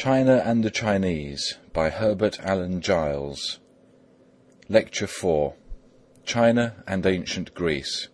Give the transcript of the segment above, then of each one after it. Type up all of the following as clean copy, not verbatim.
China and the Chinese by Herbert Allen Giles. Lecture 4. China and Ancient Greece.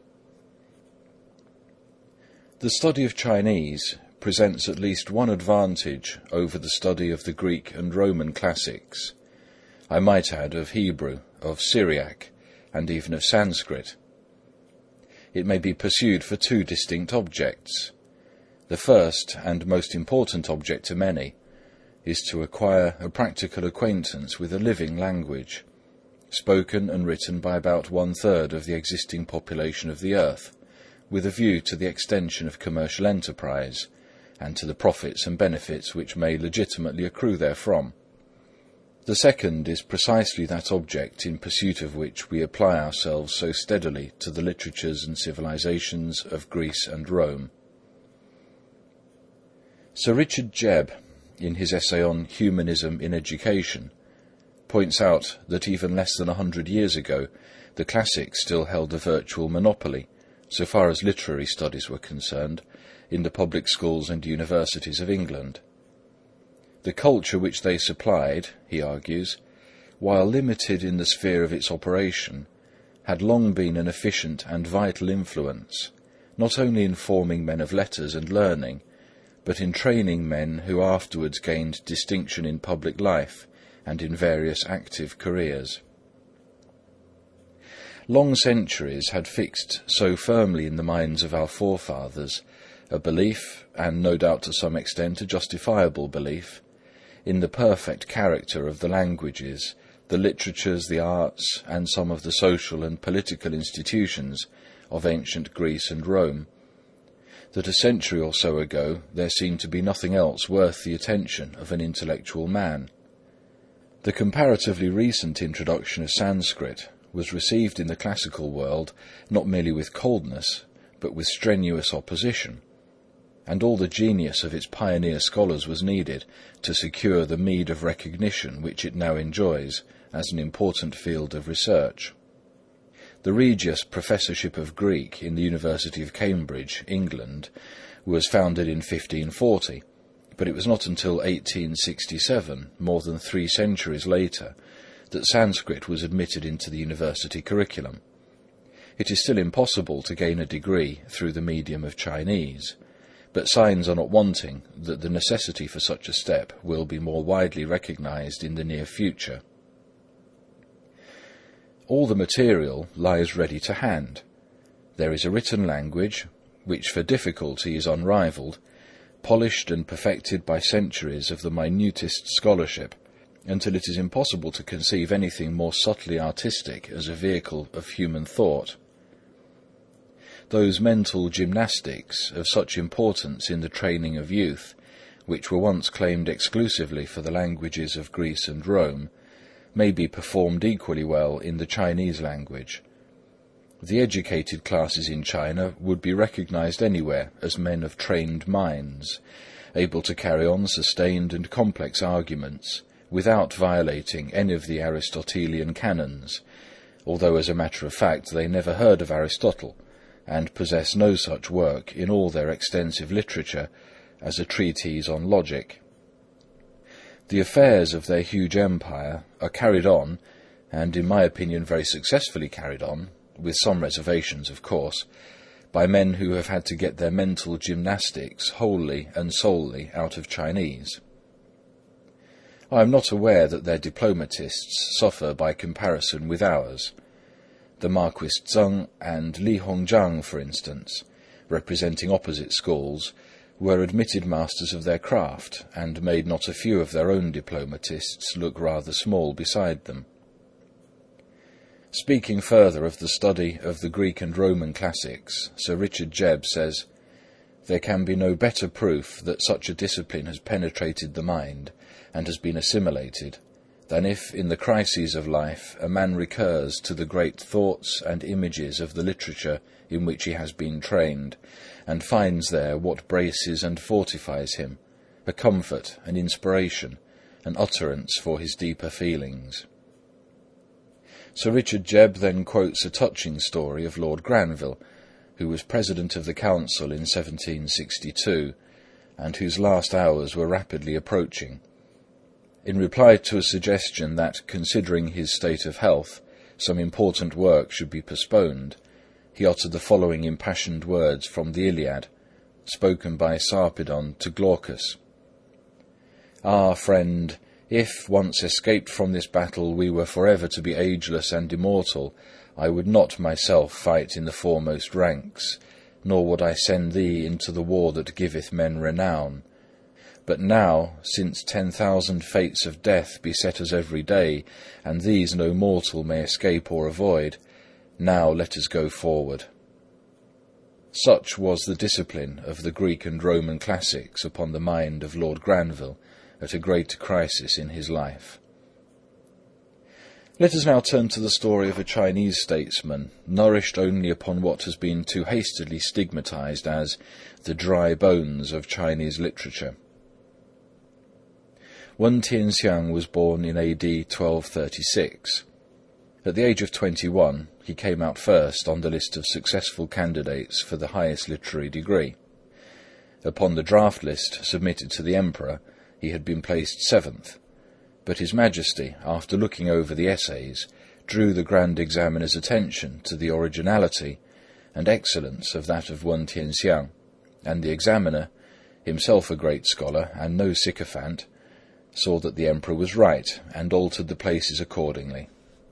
The study of Chinese presents at least one advantage over the study of the Greek and Roman classics. I might add of Hebrew, of Syriac, and even of Sanskrit. It may be pursued for two distinct objects. The first and most important object to many is to acquire a practical acquaintance with a living language, spoken and written by about 1/3 of the existing population of the earth, with a view to the extension of commercial enterprise and to the profits and benefits which may legitimately accrue therefrom. The second is precisely that object in pursuit of which we apply ourselves so steadily to the literatures and civilizations of Greece and Rome. Sir Richard Jebb, in his essay on Humanism in Education, points out that even less than 100 years ago, the classics still held a virtual monopoly, so far as literary studies were concerned, in the public schools and universities of England. The culture which they supplied, he argues, while limited in the sphere of its operation, had long been an efficient and vital influence, not only in forming men of letters and learning, but in training men who afterwards gained distinction in public life and in various active careers. Long centuries had fixed so firmly in the minds of our forefathers a belief, and no doubt to some extent a justifiable belief, in the perfect character of the languages, the literatures, the arts, and some of the social and political institutions of ancient Greece and Rome, that a century or so ago there seemed to be nothing else worth the attention of an intellectual man. The comparatively recent introduction of Sanskrit was received in the classical world not merely with coldness, but with strenuous opposition, and all the genius of its pioneer scholars was needed to secure the meed of recognition which it now enjoys as an important field of research. The Regius Professorship of Greek in the University of Cambridge, England, was founded in 1540, but it was not until 1867, more than 3 centuries later, that Sanskrit was admitted into the university curriculum. It is still impossible to gain a degree through the medium of Chinese, but signs are not wanting that the necessity for such a step will be more widely recognized in the near future. All the material lies ready to hand. There is a written language, which for difficulty is unrivalled, polished and perfected by centuries of the minutest scholarship, until it is impossible to conceive anything more subtly artistic as a vehicle of human thought. Those mental gymnastics of such importance in the training of youth, which were once claimed exclusively for the languages of Greece and Rome, may be performed equally well in the Chinese language. The educated classes in China would be recognized anywhere as men of trained minds, able to carry on sustained and complex arguments without violating any of the Aristotelian canons, although as a matter of fact they never heard of Aristotle, and possess no such work in all their extensive literature as a treatise on logic. The affairs of their huge empire are carried on, and in my opinion very successfully carried on, with some reservations of course, by men who have had to get their mental gymnastics wholly and solely out of Chinese. I am not aware that their diplomatists suffer by comparison with ours. The Marquis Zheng and Li Hongzhang, for instance, representing opposite schools, were admitted masters of their craft, and made not a few of their own diplomatists look rather small beside them. Speaking further of the study of the Greek and Roman classics, Sir Richard Jebb says, "There can be no better proof that such a discipline has penetrated the mind and has been assimilated, than if, in the crises of life, a man recurs to the great thoughts and images of the literature in which he has been trained, and finds there what braces and fortifies him, a comfort, an inspiration, an utterance for his deeper feelings." Sir Richard Jebb then quotes a touching story of Lord Granville, who was President of the Council in 1762, and whose last hours were rapidly approaching, In reply to a suggestion that, considering his state of health, some important work should be postponed, he uttered the following impassioned words from the Iliad, spoken by Sarpedon to Glaucus. "Ah, friend, if, once escaped from this battle, we were forever to be ageless and immortal, I would not myself fight in the foremost ranks, nor would I send thee into the war that giveth men renown. But now, since 10,000 fates of death beset us every day, and these no mortal may escape or avoid, now let us go forward." Such was the discipline of the Greek and Roman classics upon the mind of Lord Granville at a great crisis in his life. Let us now turn to the story of a Chinese statesman, nourished only upon what has been too hastily stigmatized as the dry bones of Chinese literature. Wen Tianxiang was born in AD 1236. At the age of 21, he came out first on the list of successful candidates for the highest literary degree. Upon the draft list submitted to the emperor, he had been placed 7th, but His Majesty, after looking over the essays, drew the Grand Examiner's attention to the originality and excellence of that of Wen Tianxiang, and the examiner, himself a great scholar and no sycophant, saw that the emperor was right and altered the places accordingly.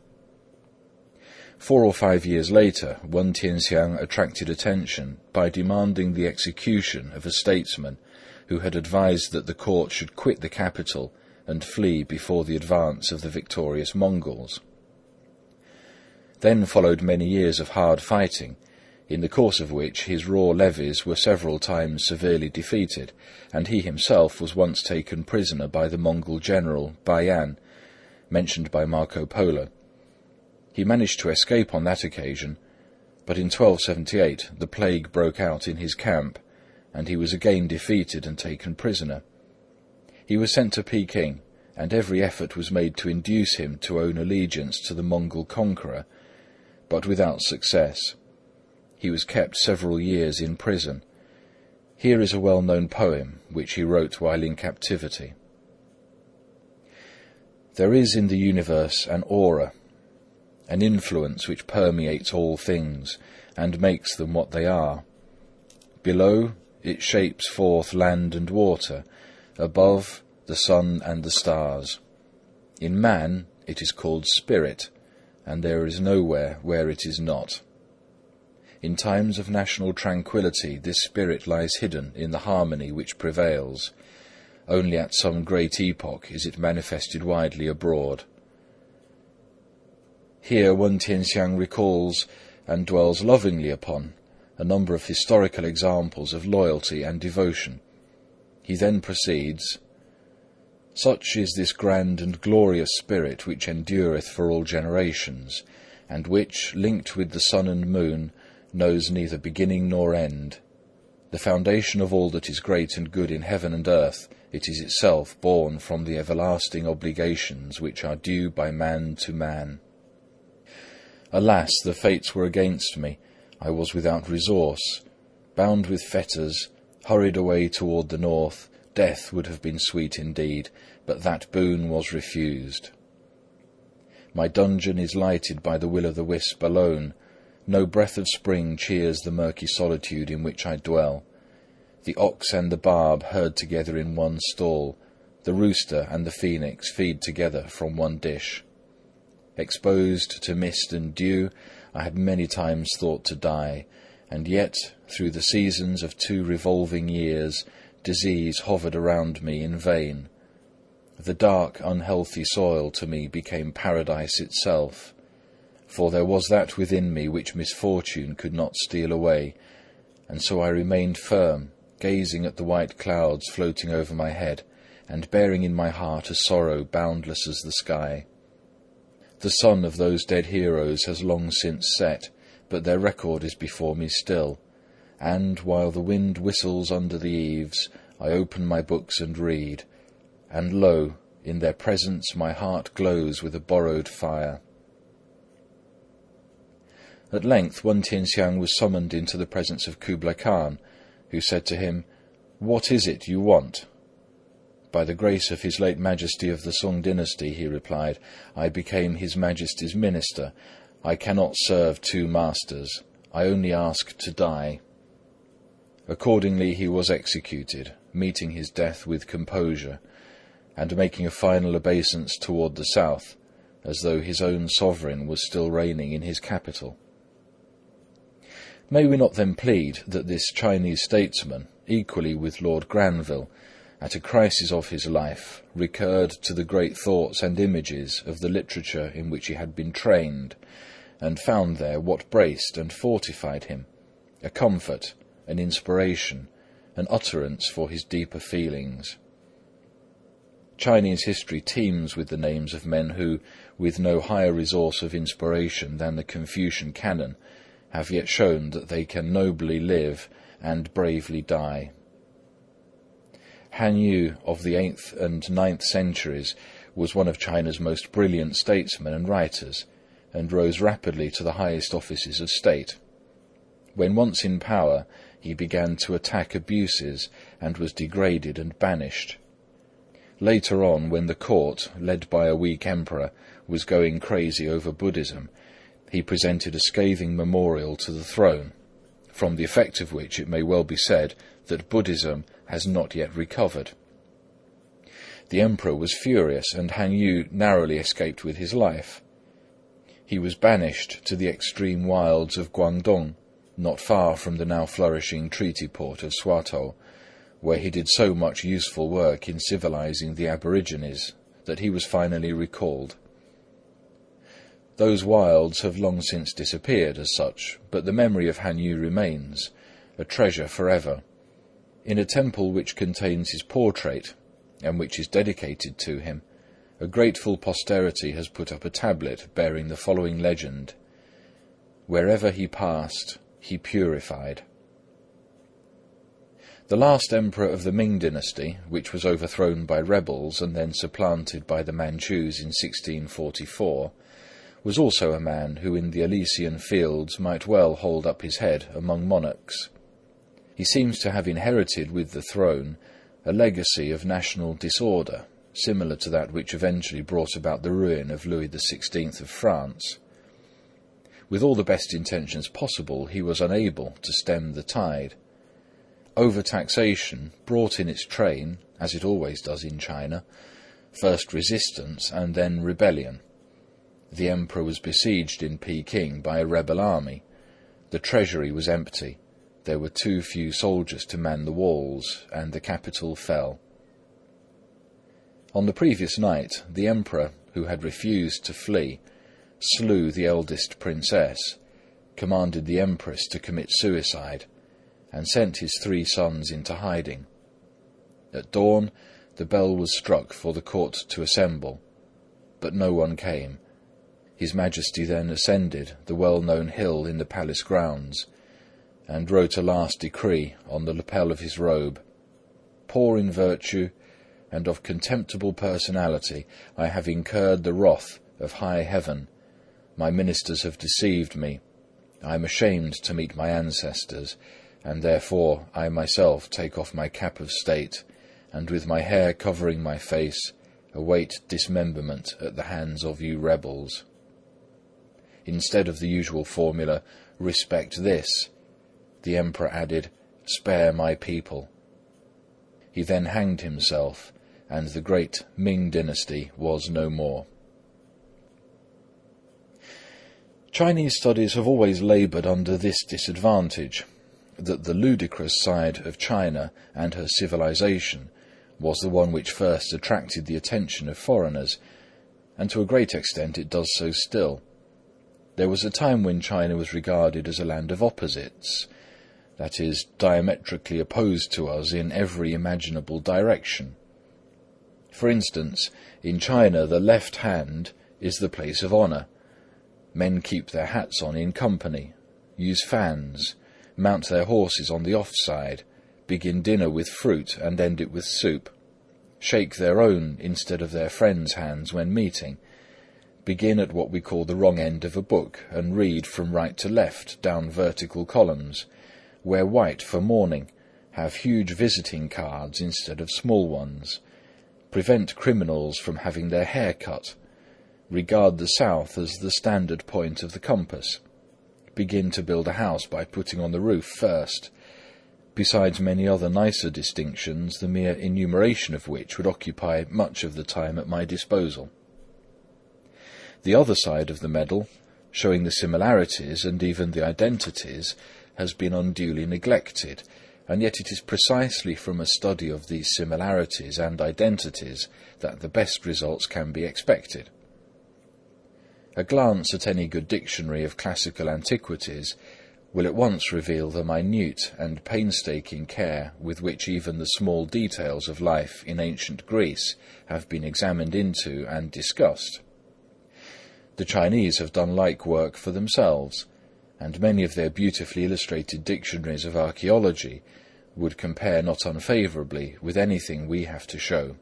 4 or 5 years later, Wen Tianxiang attracted attention by demanding the execution of a statesman who had advised that the court should quit the capital and flee before the advance of the victorious Mongols. Then followed many years of hard fighting, in the course of which his raw levies were several times severely defeated, and he himself was once taken prisoner by the Mongol general Bayan, mentioned by Marco Polo. He managed to escape on that occasion, but in 1278 the plague broke out in his camp, and he was again defeated and taken prisoner. He was sent to Peking, and every effort was made to induce him to own allegiance to the Mongol conqueror, but without success. He was kept several years in prison. Here is a well-known poem which he wrote while in captivity. There is in the universe an aura, an influence which permeates all things and makes them what they are. Below, it shapes forth land and water, above, the sun and the stars. In man, it is called spirit, and there is nowhere where it is not. In times of national tranquillity, this spirit lies hidden in the harmony which prevails. Only at some great epoch is it manifested widely abroad. Here Wen Tianxiang recalls and dwells lovingly upon a number of historical examples of loyalty and devotion. He then proceeds, "Such is this grand and glorious spirit which endureth for all generations, and which, linked with the sun and moon, knows neither beginning nor end. The foundation of all that is great and good in heaven and earth, it is itself born from the everlasting obligations which are due by man to man. Alas, the fates were against me. I was without resource. Bound with fetters, hurried away toward the north, death would have been sweet indeed, but that boon was refused. My dungeon is lighted by the will-o'-the-wisp alone. No breath of spring cheers the murky solitude in which I dwell. The ox and the barb herd together in one stall. The rooster and the phoenix feed together from one dish. Exposed to mist and dew, I had many times thought to die, and yet, through the seasons of 2 revolving years, disease hovered around me in vain. The dark, unhealthy soil to me became paradise itself, for there was that within me which misfortune could not steal away, and so I remained firm, gazing at the white clouds floating over my head, and bearing in my heart a sorrow boundless as the sky. The sun of those dead heroes has long since set, but their record is before me still, and, while the wind whistles under the eaves, I open my books and read, and lo, in their presence my heart glows with a borrowed fire." At length Wen Tianxiang was summoned into the presence of Kublai Khan, who said to him, "What is it you want?" "By the grace of His late Majesty of the Sung dynasty," he replied, "I became His Majesty's minister. I cannot serve two masters. I only ask to die." Accordingly he was executed, meeting his death with composure, and making a final obeisance toward the south, as though his own sovereign was still reigning in his capital. May we not then plead that this Chinese statesman, equally with Lord Granville, at a crisis of his life, recurred to the great thoughts and images of the literature in which he had been trained, and found there what braced and fortified him, a comfort, an inspiration, an utterance for his deeper feelings. Chinese history teems with the names of men who, with no higher resource of inspiration than the Confucian canon, have yet shown that they can nobly live and bravely die. Han Yu of the 8th and 9th centuries was one of China's most brilliant statesmen and writers, and rose rapidly to the highest offices of state. When once in power, he began to attack abuses and was degraded and banished. Later on, when the court, led by a weak emperor, was going crazy over Buddhism, he presented a scathing memorial to the throne, from the effect of which it may well be said that Buddhism has not yet recovered. The emperor was furious, and Han Yu narrowly escaped with his life. He was banished to the extreme wilds of Guangdong, not far from the now flourishing treaty port of Swatow, where he did so much useful work in civilizing the aborigines that he was finally recalled. Those wilds have long since disappeared as such, but the memory of Han Yu remains, a treasure forever. In a temple which contains his portrait, and which is dedicated to him, a grateful posterity has put up a tablet bearing the following legend: "Wherever he passed, he purified." The last emperor of the Ming dynasty, which was overthrown by rebels and then supplanted by the Manchus in 1644, was also a man who in the Elysian fields might well hold up his head among monarchs. He seems to have inherited with the throne a legacy of national disorder, similar to that which eventually brought about the ruin of Louis XVI of France. With all the best intentions possible, he was unable to stem the tide. Overtaxation brought in its train, as it always does in China, first resistance and then rebellion. The emperor was besieged in Peking by a rebel army. The treasury was empty. There were too few soldiers to man the walls, and the capital fell. On the previous night, the emperor, who had refused to flee, slew the eldest princess, commanded the empress to commit suicide, and sent his 3 sons into hiding. At dawn, the bell was struck for the court to assemble, but no one came. His Majesty then ascended the well-known hill in the palace grounds, and wrote a last decree on the lapel of his robe: "Poor in virtue and of contemptible personality, I have incurred the wrath of high heaven. My ministers have deceived me. I am ashamed to meet my ancestors, and therefore I myself take off my cap of state, and with my hair covering my face, await dismemberment at the hands of you rebels." Instead of the usual formula, "Respect this," the emperor added, "Spare my people." He then hanged himself, and the great Ming dynasty was no more. Chinese studies have always laboured under this disadvantage, that the ludicrous side of China and her civilization was the one which first attracted the attention of foreigners, and to a great extent it does so still. There was a time when China was regarded as a land of opposites, that is, diametrically opposed to us in every imaginable direction. For instance, in China the left hand is the place of honour. Men keep their hats on in company, use fans, mount their horses on the off side, begin dinner with fruit and end it with soup, shake their own instead of their friends' hands when meeting, begin at what we call the wrong end of a book and read from right to left down vertical columns, wear white for mourning, have huge visiting cards instead of small ones, prevent criminals from having their hair cut, regard the south as the standard point of the compass, begin to build a house by putting on the roof first, besides many other nicer distinctions, the mere enumeration of which would occupy much of the time at my disposal. The other side of the medal, showing the similarities and even the identities, has been unduly neglected, and yet it is precisely from a study of these similarities and identities that the best results can be expected. A glance at any good dictionary of classical antiquities will at once reveal the minute and painstaking care with which even the small details of life in ancient Greece have been examined into and discussed. The Chinese have done like work for themselves, and many of their beautifully illustrated dictionaries of archaeology would compare not unfavourably with anything we have to show.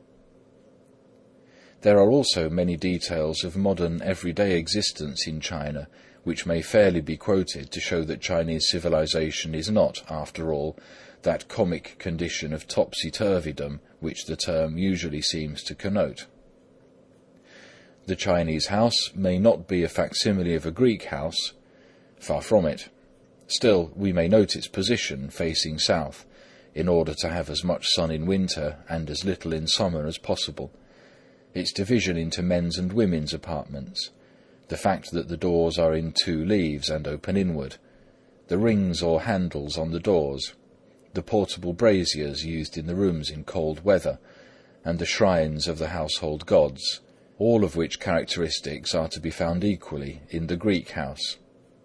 There are also many details of modern everyday existence in China which may fairly be quoted to show that Chinese civilization is not, after all, that comic condition of topsy-turvydom which the term usually seems to connote. The Chinese house may not be a facsimile of a Greek house, far from it. Still, we may note its position facing south, in order to have as much sun in winter and as little in summer as possible, its division into men's and women's apartments, the fact that the doors are in 2 leaves and open inward, the rings or handles on the doors, the portable braziers used in the rooms in cold weather, and the shrines of the household gods, all of which characteristics are to be found equally in the Greek house.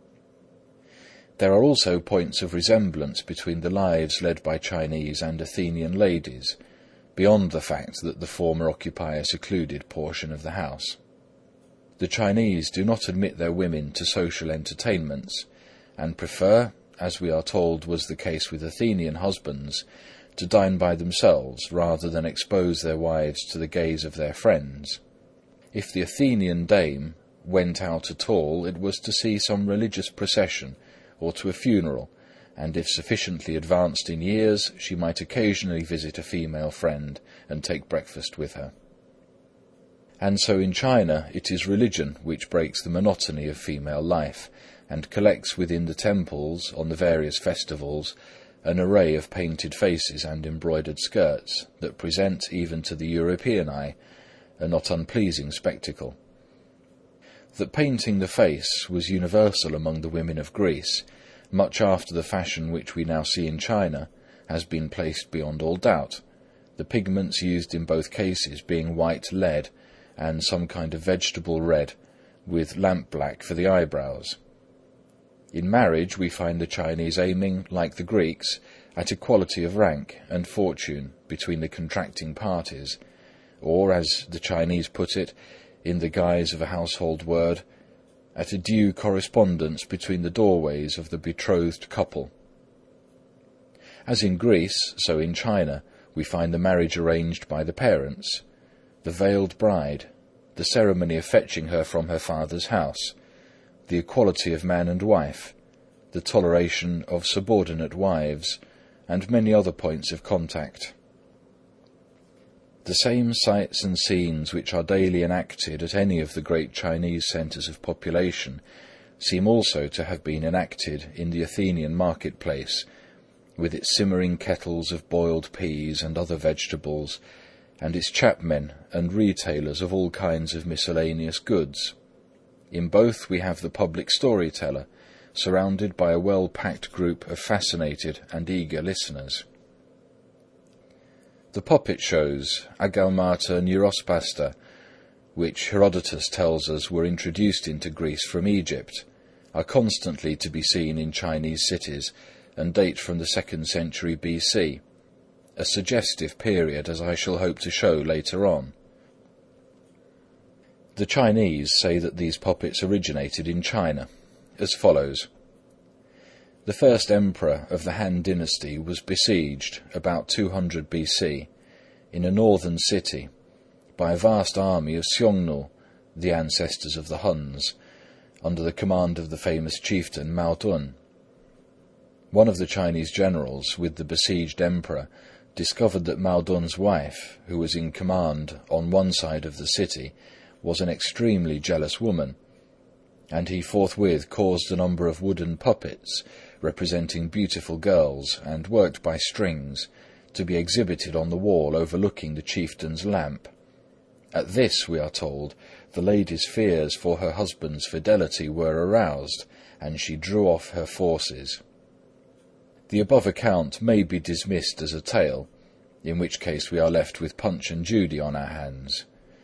There are also points of resemblance between the lives led by Chinese and Athenian ladies, beyond the fact that the former occupy a secluded portion of the house. The Chinese do not admit their women to social entertainments, and prefer, as we are told was the case with Athenian husbands, to dine by themselves rather than expose their wives to the gaze of their friends. If the Athenian dame went out at all, it was to see some religious procession or to a funeral, and if sufficiently advanced in years, she might occasionally visit a female friend and take breakfast with her. And so in China it is religion which breaks the monotony of female life, and collects within the temples, on the various festivals, an array of painted faces and embroidered skirts that present, even to the European eye, a not unpleasing spectacle. That painting the face was universal among the women of Greece, much after the fashion which we now see in China, has been placed beyond all doubt, the pigments used in both cases being white lead and some kind of vegetable red, with lampblack for the eyebrows. In marriage we find the Chinese aiming, like the Greeks, at equality of rank and fortune between the contracting parties, or, as the Chinese put it, in the guise of a household word, at a due correspondence between the doorways of the betrothed couple. As in Greece, so in China, we find the marriage arranged by the parents, the veiled bride, the ceremony of fetching her from her father's house, the equality of man and wife, the toleration of subordinate wives, and many other points of contact. The same sights and scenes which are daily enacted at any of the great Chinese centres of population seem also to have been enacted in the Athenian marketplace, with its simmering kettles of boiled peas and other vegetables, and its chapmen and retailers of all kinds of miscellaneous goods. In both we have the public storyteller, surrounded by a well-packed group of fascinated and eager listeners. The puppet shows, Agalmata Neurospasta, which Herodotus tells us were introduced into Greece from Egypt, are constantly to be seen in Chinese cities and date from the 2nd century BC, a suggestive period, as I shall hope to show later on. The Chinese say that these puppets originated in China, as follows. The first emperor of the Han dynasty was besieged, about 200 BC, in a northern city, by a vast army of Xiongnu, the ancestors of the Huns, under the command of the famous chieftain Mao Dun. One of the Chinese generals, with the besieged emperor, discovered that Mao Dun's wife, who was in command on one side of the city, was an extremely jealous woman, and he forthwith caused a number of wooden puppets representing beautiful girls and worked by strings to be exhibited on the wall overlooking the chieftain's lamp. At this, we are told, the lady's fears for her husband's fidelity were aroused, and she drew off her forces. The above account may be dismissed as a tale, in which case we are left with Punch and Judy on our hands.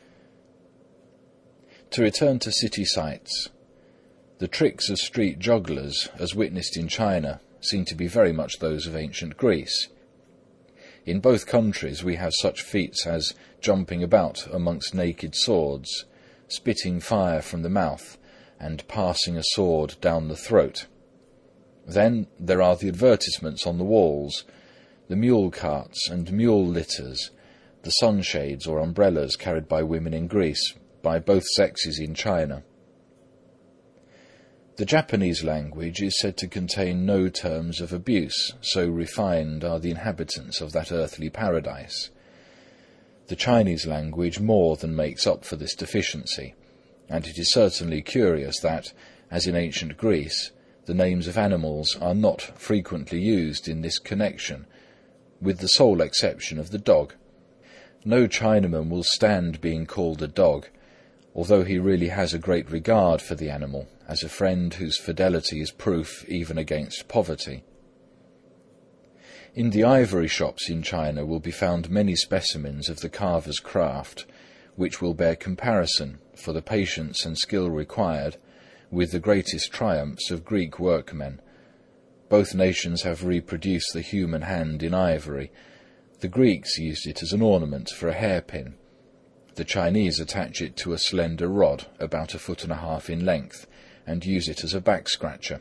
To return to city sights, the tricks of street jugglers, as witnessed in China, seem to be very much those of ancient Greece. In both countries we have such feats as jumping about amongst naked swords, spitting fire from the mouth, and passing a sword down the throat. Then there are the advertisements on the walls, the mule carts and mule litters, the sunshades or umbrellas carried by women in Greece, by both sexes in China. The Japanese language is said to contain no terms of abuse, so refined are the inhabitants of that earthly paradise. The Chinese language more than makes up for this deficiency, and it is certainly curious that, as in ancient Greece, the names of animals are not frequently used in this connection, with the sole exception of the dog. No Chinaman will stand being called a dog, although he really has a great regard for the animal, as a friend whose fidelity is proof even against poverty. In the ivory shops in China will be found many specimens of the carver's craft, which will bear comparison, for the patience and skill required, with the greatest triumphs of Greek workmen. Both nations have reproduced the human hand in ivory. The Greeks used it as an ornament for a hairpin. The Chinese attach it to a slender rod, about 1.5 feet in length, and use it as a back-scratcher.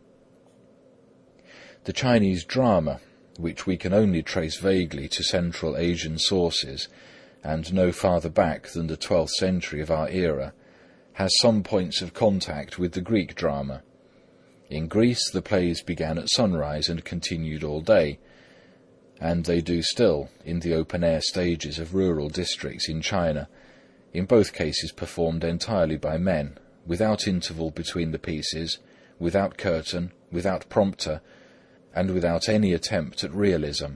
The Chinese drama, which we can only trace vaguely to Central Asian sources, and no farther back than the 12th century of our era, has some points of contact with the Greek drama. In Greece, the plays began at sunrise and continued all day, and they do still in the open-air stages of rural districts in China, in both cases performed entirely by men, without interval between the pieces, without curtain, without prompter, and without any attempt at realism.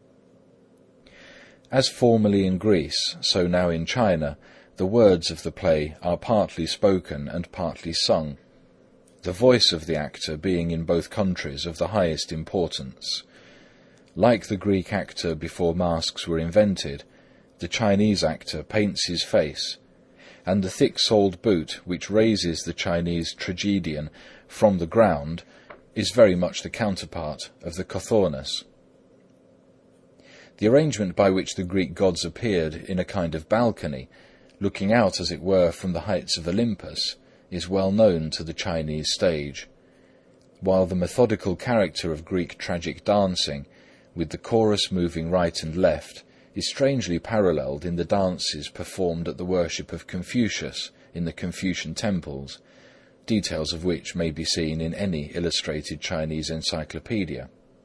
As formerly in Greece, so now in China, the words of the play are partly spoken and partly sung, the voice of the actor being in both countries of the highest importance. Like the Greek actor before masks were invented, the Chinese actor paints his face, and the thick-soled boot which raises the Chinese tragedian from the ground is very much the counterpart of the Cothurnus. The arrangement by which the Greek gods appeared in a kind of balcony, looking out as it were from the heights of Olympus, is well known to the Chinese stage, while the methodical character of Greek tragic dancing, with the chorus moving right and left, is strangely paralleled in the dances performed at the worship of Confucius in the Confucian temples, details of which may be seen in any illustrated Chinese encyclopedia.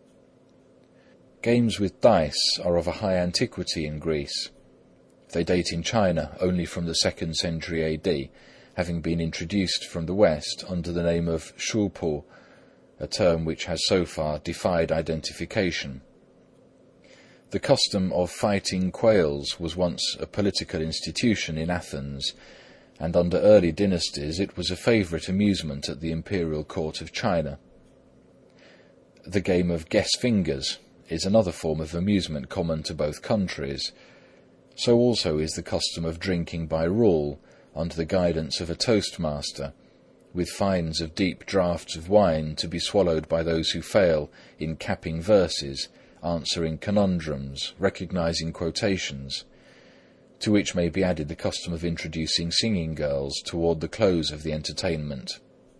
Games with dice are of a high antiquity in Greece. They date in China only from the 2nd century AD, having been introduced from the West under the name of shupu, a term which has so far defied identification. The custom of fighting quails was once a political institution in Athens, and under early dynasties it was a favourite amusement at the imperial court of China. The game of guess fingers is another form of amusement common to both countries. So also is the custom of drinking by rule, under the guidance of a toastmaster, with fines of deep draughts of wine to be swallowed by those who fail in capping verses, answering conundrums, recognizing quotations, to which may be added the custom of introducing singing girls toward the close of the entertainment.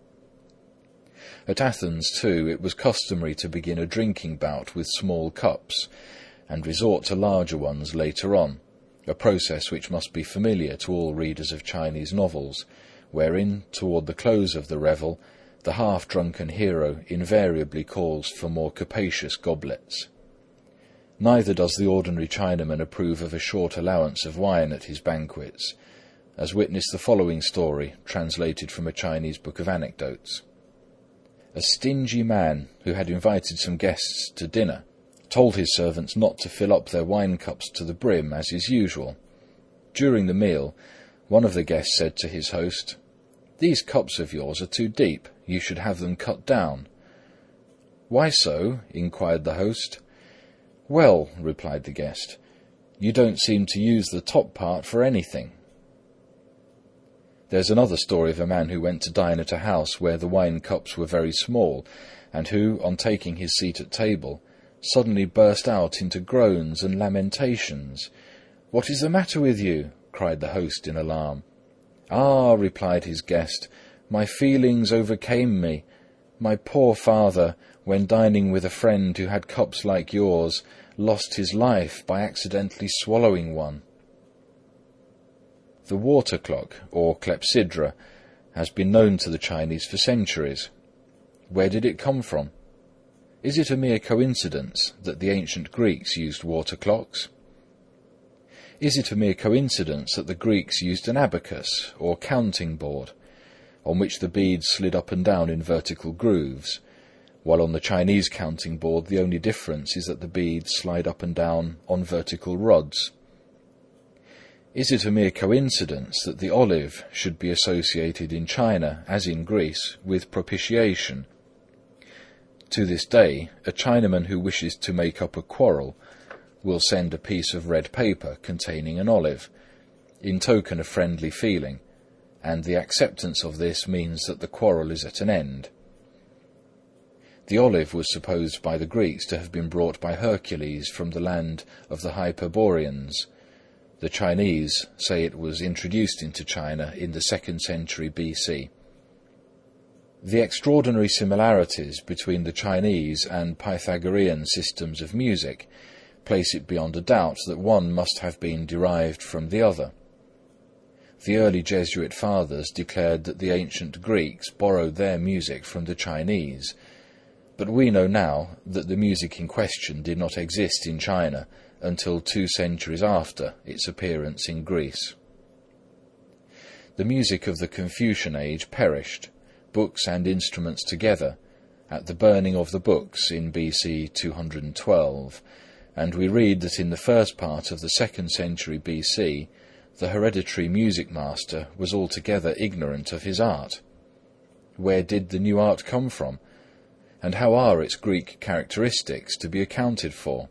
At Athens, too, it was customary to begin a drinking bout with small cups, and resort to larger ones later on, a process which must be familiar to all readers of Chinese novels, wherein, toward the close of the revel, the half-drunken hero invariably calls for more capacious goblets. Neither does the ordinary Chinaman approve of a short allowance of wine at his banquets, as witness the following story, translated from a Chinese book of anecdotes. A stingy man, who had invited some guests to dinner, told his servants not to fill up their wine cups to the brim as is usual. During the meal, one of the guests said to his host, "These cups of yours are too deep. You should have them cut down." "Why so?" inquired the host. "Well," replied the guest, "you don't seem to use the top part for anything." There's another story of a man who went to dine at a house where the wine cups were very small, and who, on taking his seat at table, suddenly burst out into groans and lamentations. "What is the matter with you?" cried the host in alarm. "Ah," replied his guest, "my feelings overcame me. My poor father, when dining with a friend who had cups like yours, lost his life by accidentally swallowing one." The water clock, or clepsydra, has been known to the Chinese for centuries. Where did it come from? Is it a mere coincidence that the ancient Greeks used water clocks? Is it a mere coincidence that the Greeks used an abacus, or counting board, on which the beads slid up and down in vertical grooves, while on the Chinese counting board the only difference is that the beads slide up and down on vertical rods? Is it a mere coincidence that the olive should be associated in China, as in Greece, with propitiation? To this day, a Chinaman who wishes to make up a quarrel will send a piece of red paper containing an olive, in token of friendly feeling, and the acceptance of this means that the quarrel is at an end. The olive was supposed by the Greeks to have been brought by Hercules from the land of the Hyperboreans. The Chinese say it was introduced into China in the 2nd century BC. The extraordinary similarities between the Chinese and Pythagorean systems of music place it beyond a doubt that one must have been derived from the other. The early Jesuit fathers declared that the ancient Greeks borrowed their music from the Chinese, but we know now that the music in question did not exist in China until 2 centuries after its appearance in Greece. The music of the Confucian age perished, books and instruments together, at the burning of the books in BC 212, and we read that in the first part of the 2nd century BC, the hereditary music master was altogether ignorant of his art. Where did the new art come from? And how are its Greek characteristics to be accounted for?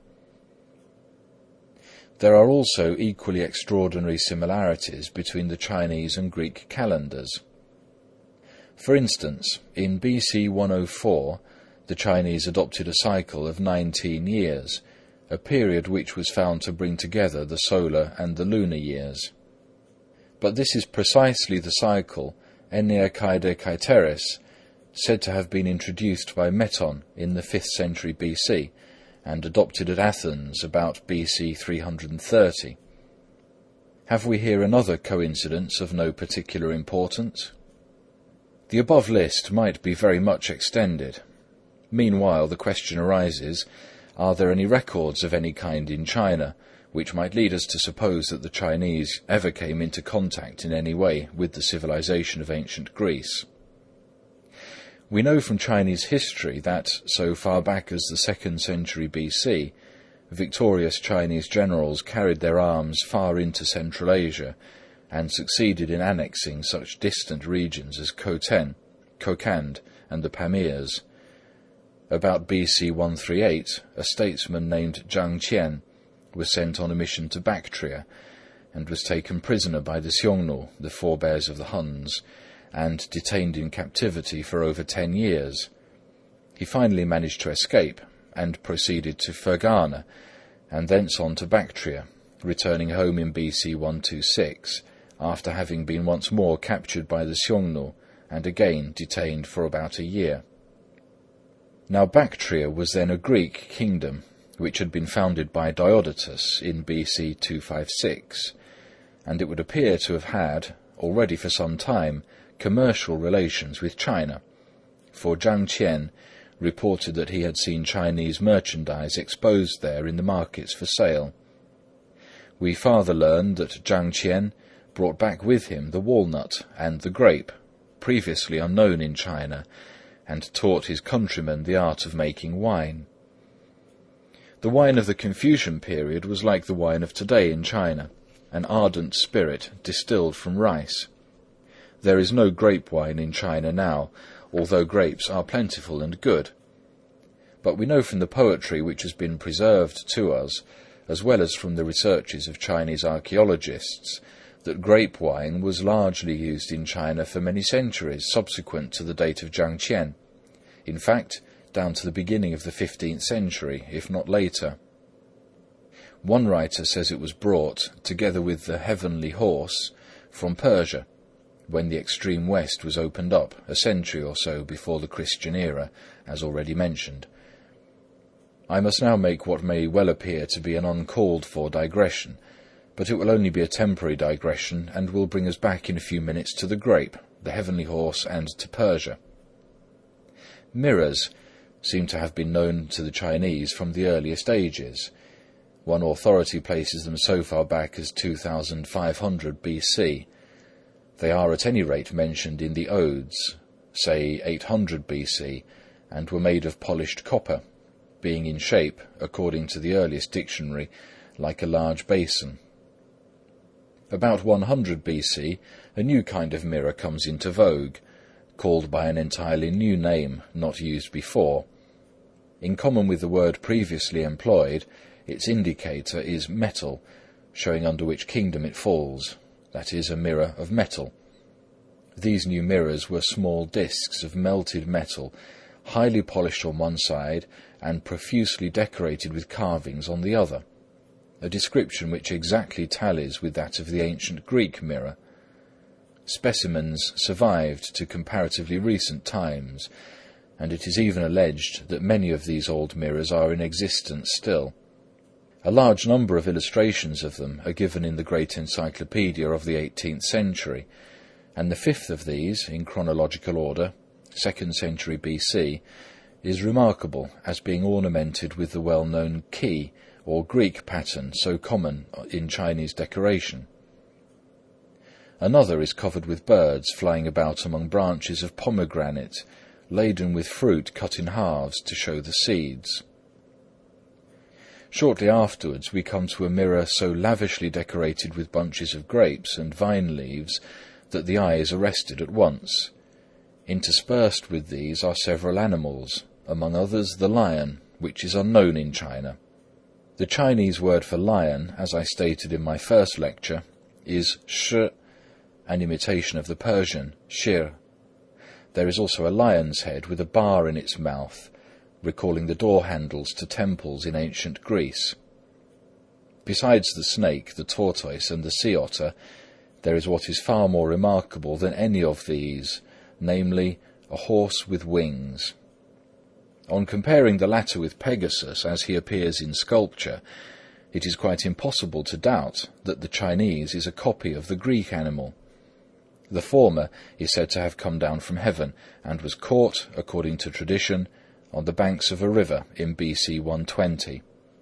There are also equally extraordinary similarities between the Chinese and Greek calendars. For instance, in BC 104, the Chinese adopted a cycle of 19 years, a period which was found to bring together the solar and the lunar years. But this is precisely the cycle Enneakaide Kaiteris, said to have been introduced by Meton in the 5th century BC, and adopted at Athens about BC 330. Have we here another coincidence of no particular importance? The above list might be very much extended. Meanwhile, the question arises, are there any records of any kind in China which might lead us to suppose that the Chinese ever came into contact in any way with the civilization of ancient Greece? We know from Chinese history that, so far back as the 2nd century BC, victorious Chinese generals carried their arms far into Central Asia and succeeded in annexing such distant regions as Khotan, Kokand, and the Pamirs. About BC 138, a statesman named Zhang Qian was sent on a mission to Bactria and was taken prisoner by the Xiongnu, the forebears of the Huns, and detained in captivity for over 10 years. He finally managed to escape and proceeded to Fergana, and thence on to Bactria, returning home in BC 126, after having been once more captured by the Xiongnu and again detained for about a year. Now Bactria was then a Greek kingdom, which had been founded by Diodotus in BC 256, and it would appear to have had, already for some time, commercial relations with China, for Zhang Qian reported that he had seen Chinese merchandise exposed there in the markets for sale. We farther learned that Zhang Qian brought back with him the walnut and the grape, previously unknown in China, and taught his countrymen the art of making wine. The wine of the Confucian period was like the wine of today in China, an ardent spirit distilled from rice. There is no grape wine in China now, although grapes are plentiful and good. But we know from the poetry which has been preserved to us, as well as from the researches of Chinese archaeologists, that grape wine was largely used in China for many centuries subsequent to the date of Zhang Qian. In fact, down to the beginning of the 15th century, if not later. One writer says it was brought, together with the heavenly horse, from Persia, when the extreme west was opened up, a century or so before the Christian era, as already mentioned. I must now make what may well appear to be an uncalled-for digression, but it will only be a temporary digression and will bring us back in a few minutes to the grape, the heavenly horse, and to Persia. Mirrors seem to have been known to the Chinese from the earliest ages. One authority places them so far back as 2500 BC. They are at any rate mentioned in the Odes, say 800 BC, and were made of polished copper, being in shape, according to the earliest dictionary, like a large basin. About 100 BC, a new kind of mirror comes into vogue, called by an entirely new name not used before. In common with the word previously employed, its indicator is metal, showing under which kingdom it falls, that is, a mirror of metal. These new mirrors were small discs of melted metal, highly polished on one side and profusely decorated with carvings on the other, a description which exactly tallies with that of the ancient Greek mirror. Specimens survived to comparatively recent times, and it is even alleged that many of these old mirrors are in existence still. A large number of illustrations of them are given in the great encyclopedia of the 18th century, and the fifth of these, in chronological order, 2nd century BC, is remarkable as being ornamented with the well-known key, or Greek pattern so common in Chinese decoration. Another is covered with birds flying about among branches of pomegranate, laden with fruit cut in halves to show the seeds. Shortly afterwards we come to a mirror so lavishly decorated with bunches of grapes and vine leaves that the eye is arrested at once. Interspersed with these are several animals, among others the lion, which is unknown in China. The Chinese word for lion, as I stated in my first lecture, is shi, an imitation of the Persian shir. There is also a lion's head with a bar in its mouth, recalling the door handles to temples in ancient Greece. Besides the snake, the tortoise, and the sea otter, there is what is far more remarkable than any of these, namely, a horse with wings. On comparing the latter with Pegasus as he appears in sculpture, it is quite impossible to doubt that the Chinese is a copy of the Greek animal. The former is said to have come down from heaven and was caught, according to tradition, on the banks of a river in BC 120.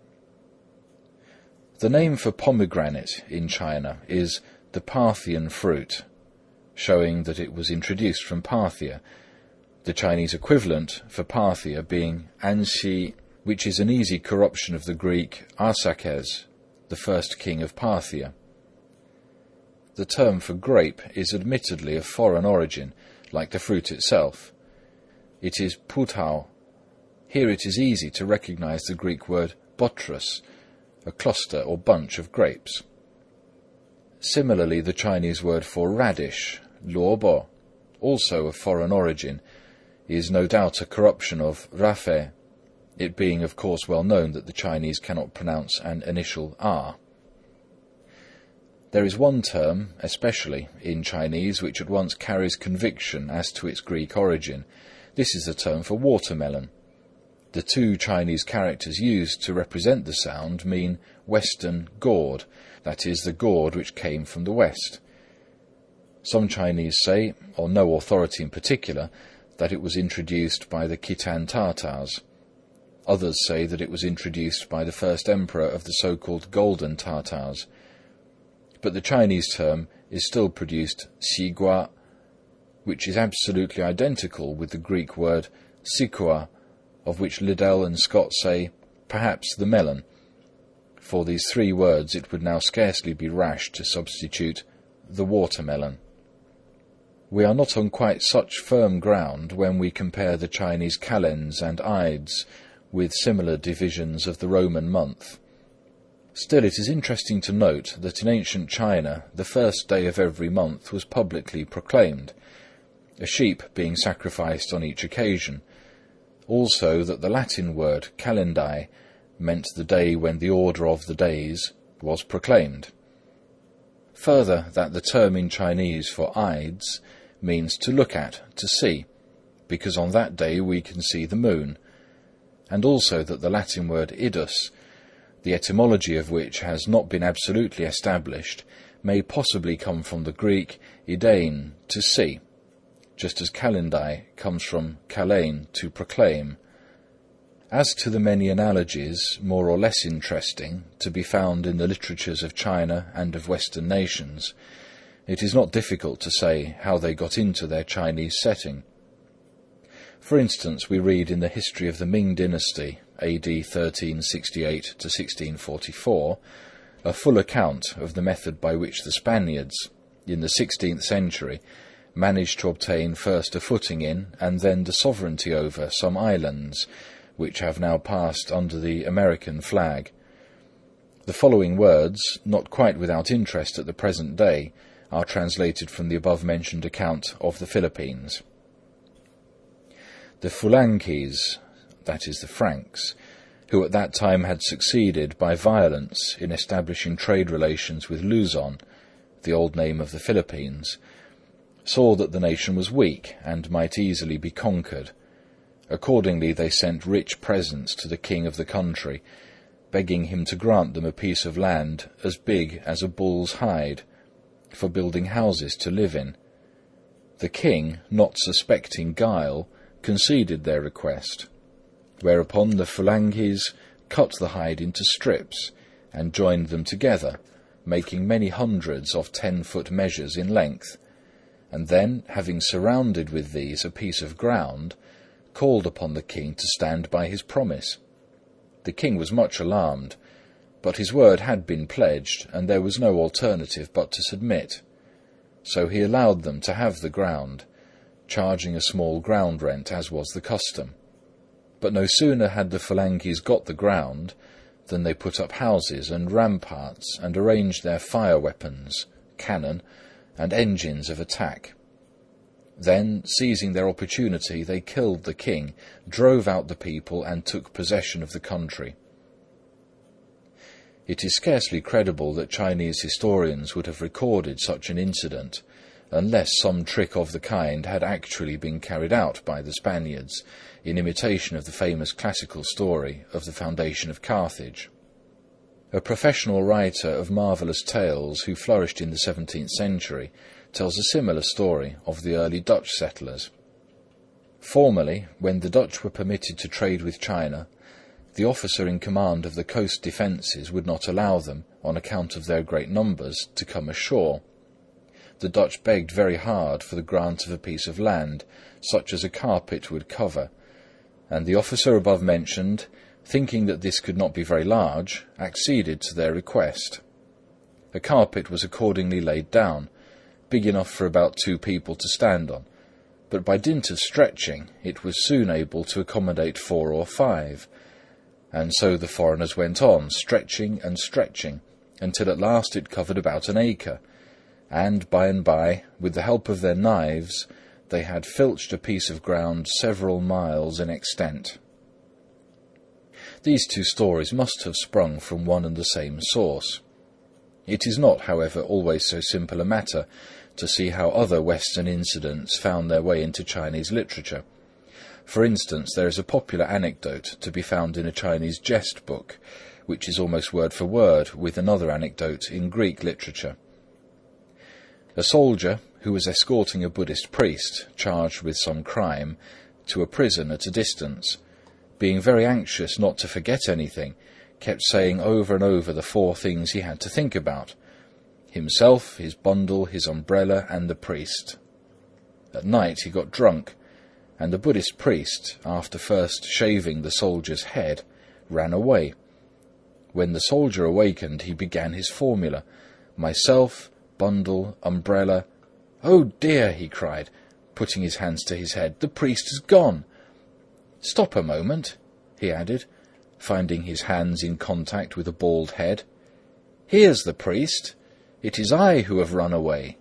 The name for pomegranate in China is the Parthian fruit, showing that it was introduced from Parthia, the Chinese equivalent for Parthia being Anxi, which is an easy corruption of the Greek Arsaces, the first king of Parthia. The term for grape is admittedly of foreign origin, like the fruit itself. It is putau. Here it is easy to recognize the Greek word botrus, a cluster or bunch of grapes. Similarly, the Chinese word for radish, luobo, also of foreign origin, is no doubt a corruption of rafe, it being of course well known that the Chinese cannot pronounce an initial R. There is one term, especially in Chinese, which at once carries conviction as to its Greek origin. This is the term for watermelon. The two Chinese characters used to represent the sound mean Western gourd, that is, the gourd which came from the West. Some Chinese say, on no authority in particular, that it was introduced by the Khitan Tartars. Others say that it was introduced by the first emperor of the so-called Golden Tartars. But the Chinese term is still pronounced xigua, which is absolutely identical with the Greek word sikua, of which Liddell and Scott say, perhaps the melon. For these three words it would now scarcely be rash to substitute the watermelon. We are not on quite such firm ground when we compare the Chinese kalends and ides with similar divisions of the Roman month. Still, it is interesting to note that in ancient China the first day of every month was publicly proclaimed, a sheep being sacrificed on each occasion. Also that the Latin word calendae meant the day when the order of the days was proclaimed. Further, that the term in Chinese for ides means to look at, to see, because on that day we can see the moon, and also that the Latin word idus, the etymology of which has not been absolutely established, may possibly come from the Greek idain, to see, just as kalendae comes from kalein, to proclaim. As to the many analogies, more or less interesting, to be found in the literatures of China and of Western nations, it is not difficult to say how they got into their Chinese setting. For instance, we read in the history of the Ming dynasty, AD 1368 to 1644, a full account of the method by which the Spaniards, in the 16th century, managed to obtain first a footing in and then the sovereignty over some islands, which have now passed under the American flag. The following words, not quite without interest at the present day, are translated from the above-mentioned account of the Philippines. The Fulanghis, that is the Franks, who at that time had succeeded by violence in establishing trade relations with Luzon, the old name of the Philippines, saw that the nation was weak and might easily be conquered. Accordingly, they sent rich presents to the king of the country, begging him to grant them a piece of land as big as a bull's hide, for building houses to live in. The king, not suspecting guile, conceded their request, whereupon the Fulanghis cut the hide into strips and joined them together, making many hundreds of 10-foot measures in length, and then, having surrounded with these a piece of ground, called upon the king to stand by his promise. The king was much alarmed, but his word had been pledged, and there was no alternative but to submit. So he allowed them to have the ground, charging a small ground rent, as was the custom. But no sooner had the Fulanghis got the ground than they put up houses and ramparts and arranged their fire weapons, cannon, and engines of attack. Then, seizing their opportunity, they killed the king, drove out the people, and took possession of the country. It is scarcely credible that Chinese historians would have recorded such an incident, unless some trick of the kind had actually been carried out by the Spaniards, in imitation of the famous classical story of the foundation of Carthage. A professional writer of marvellous tales who flourished in the 17th century tells a similar story of the early Dutch settlers. Formerly, when the Dutch were permitted to trade with China, the officer in command of the coast defences would not allow them, on account of their great numbers, to come ashore. The Dutch begged very hard for the grant of a piece of land, such as a carpet would cover, and the officer above mentioned, thinking that this could not be very large, acceded to their request. A carpet was accordingly laid down, big enough for about 2 people to stand on, but by dint of stretching it was soon able to accommodate 4 or 5, and so the foreigners went on, stretching and stretching, until at last it covered about an acre, and by, with the help of their knives, they had filched a piece of ground several miles in extent. These 2 stories must have sprung from one and the same source. It is not, however, always so simple a matter to see how other Western incidents found their way into Chinese literature. For instance, there is a popular anecdote to be found in a Chinese jest book, which is almost word for word with another anecdote in Greek literature. A soldier, who was escorting a Buddhist priest charged with some crime to a prison at a distance, being very anxious not to forget anything, kept saying over and over the 4 things he had to think about: himself, his bundle, his umbrella, and the priest. At night he got drunk, and the Buddhist priest, after first shaving the soldier's head, ran away. When the soldier awakened, he began his formula: myself, bundle, umbrella. "Oh dear," he cried, putting his hands to his head, "the priest has gone." "Stop a moment," he added, finding his hands in contact with a bald head. "Here's the priest. It is I who have run away."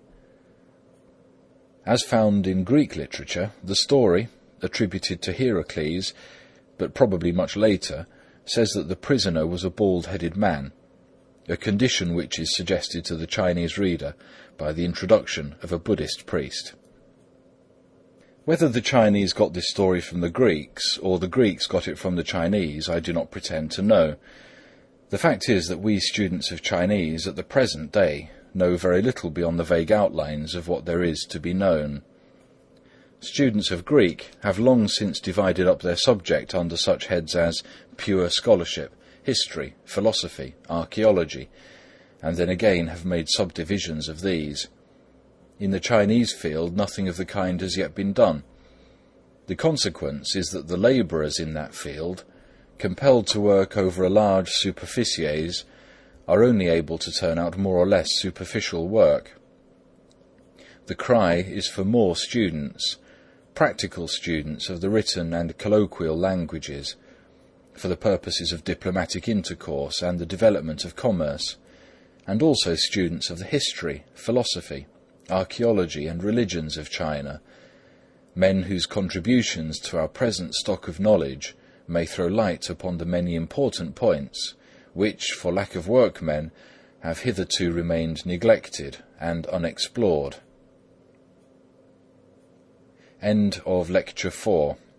As found in Greek literature, the story, attributed to Heracles, but probably much later, says that the prisoner was a bald-headed man, a condition which is suggested to the Chinese reader by the introduction of a Buddhist priest. Whether the Chinese got this story from the Greeks, or the Greeks got it from the Chinese, I do not pretend to know. The fact is that we students of Chinese at the present day know very little beyond the vague outlines of what there is to be known. Students of Greek have long since divided up their subject under such heads as pure scholarship, history, philosophy, archaeology, and then again have made subdivisions of these. In the Chinese field, nothing of the kind has yet been done. The consequence is that the labourers in that field, compelled to work over a large superficies, are only able to turn out more or less superficial work. The cry is for more students, practical students of the written and colloquial languages, for the purposes of diplomatic intercourse and the development of commerce, and also students of the history, philosophy, archaeology and religions of China, men whose contributions to our present stock of knowledge may throw light upon the many important points which, for lack of workmen, have hitherto remained neglected and unexplored. End of Lecture 4.